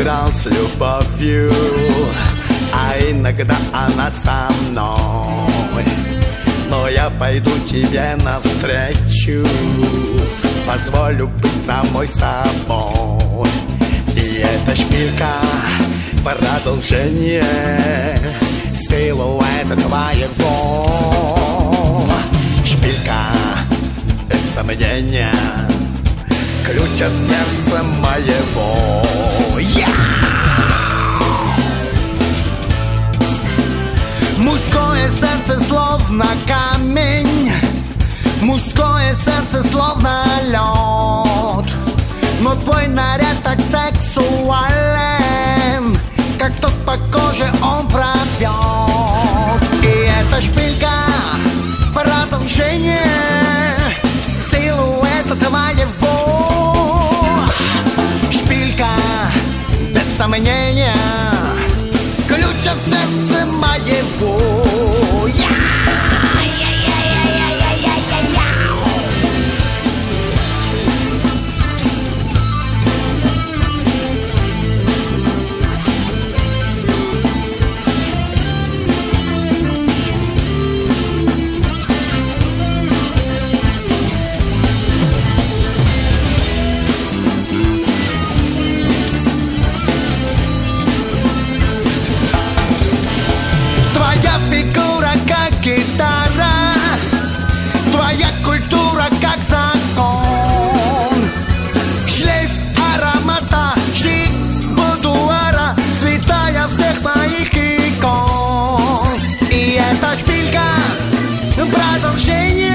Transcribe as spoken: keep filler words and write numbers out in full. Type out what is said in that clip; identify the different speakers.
Speaker 1: играл с любовью, а иногда она со мной. Но я пойду тебе навстречу, позволю быть самой собой. И эта шпилька продолжение силуэта твоего. Шпилька без сомнения ключ от сердца моего. Yeah! Мужское сердце словно камень, мужское сердце словно лед. Но твой наряд так сексуален, как тот по коже он пробьет. И эта шпилька продолжение силуэта твоего. Шпилька без сомнения ключ от сердца моего. Гитара, твоя культура как закон, шлейф аромата, шик будуара, святая всех моих икон. И эта шпилька продолжение